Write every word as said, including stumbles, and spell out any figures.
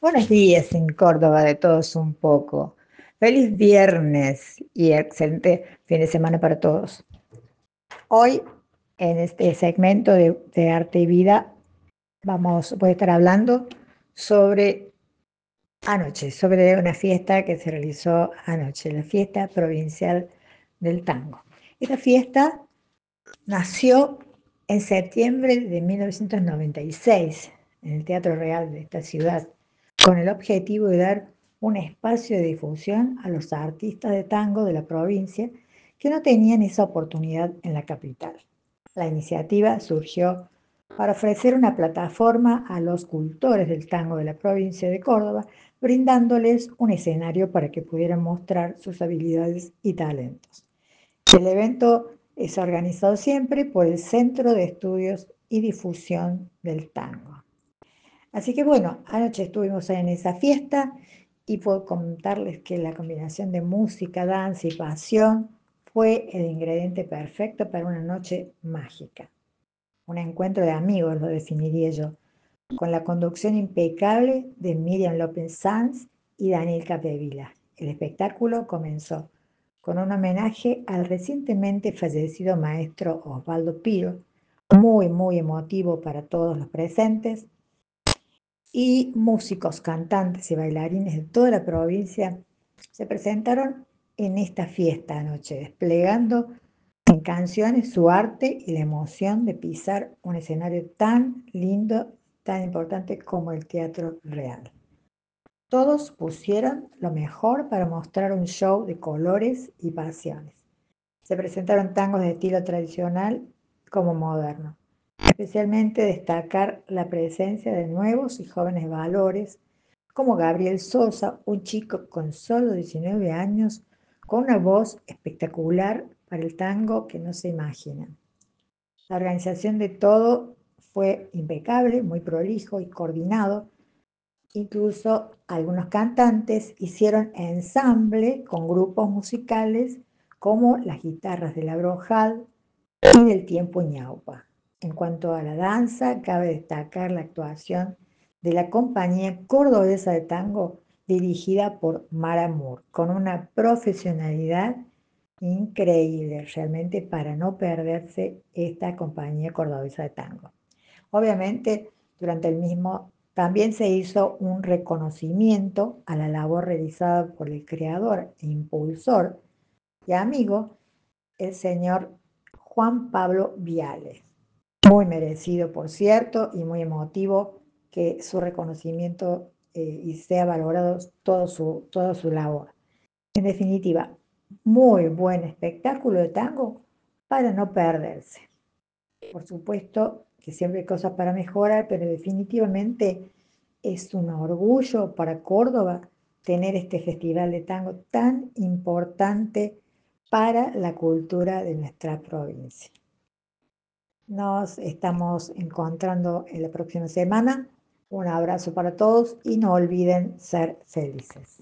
Buenos días en Córdoba, de todos un poco. Feliz viernes y excelente fin de semana para todos. Hoy, en este segmento de, de Arte y Vida, vamos, voy a estar hablando sobre anoche, sobre una fiesta que se realizó anoche, la fiesta provincial del tango. Esta fiesta nació en septiembre de mil novecientos noventa y seis en el Teatro Real de esta ciudad, con el objetivo de dar un espacio de difusión a los artistas de tango de la provincia que no tenían esa oportunidad en la capital. La iniciativa surgió para ofrecer una plataforma a los cultores del tango de la provincia de Córdoba, brindándoles un escenario para que pudieran mostrar sus habilidades y talentos. El evento es organizado siempre por el Centro de Estudios y Difusión del Tango. Así que bueno, anoche estuvimos en esa fiesta y puedo contarles que la combinación de música, danza y pasión fue el ingrediente perfecto para una noche mágica. Un encuentro de amigos, lo definiría yo, con la conducción impecable de Miriam López Sanz y Daniel Capdevila. El espectáculo comenzó con un homenaje al recientemente fallecido maestro Osvaldo Piro, muy, muy emotivo para todos los presentes, y músicos, cantantes y bailarines de toda la provincia se presentaron en esta fiesta anoche, desplegando en canciones su arte y la emoción de pisar un escenario tan lindo, tan importante como el Teatro Real. Todos pusieron lo mejor para mostrar un show de colores y pasiones. Se presentaron tangos de estilo tradicional como moderno. Especialmente destacar la presencia de nuevos y jóvenes valores, como Gabriel Sosa, un chico con solo diecinueve años, con una voz espectacular para el tango que no se imaginan. La organización de todo fue impecable, muy prolijo y coordinado. Incluso algunos cantantes hicieron ensamble con grupos musicales como las guitarras de la Brojal y del Tiempo Ñaupa. En cuanto a la danza, cabe destacar la actuación de la compañía cordobesa de tango dirigida por Mara Moore, con una profesionalidad increíble realmente para no perderse esta compañía cordobesa de tango. Obviamente, durante el mismo también se hizo un reconocimiento a la labor realizada por el creador e impulsor y amigo, el señor Juan Pablo Viales. Muy merecido, por cierto, y muy emotivo que su reconocimiento eh, y sea valorado todo su, toda su labor. En definitiva, muy buen espectáculo de tango para no perderse. Por supuesto que siempre hay cosas para mejorar, pero definitivamente es un orgullo para Córdoba tener este festival de tango tan importante para la cultura de nuestra provincia. Nos estamos encontrando en la próxima semana. Un abrazo para todos y no olviden ser felices.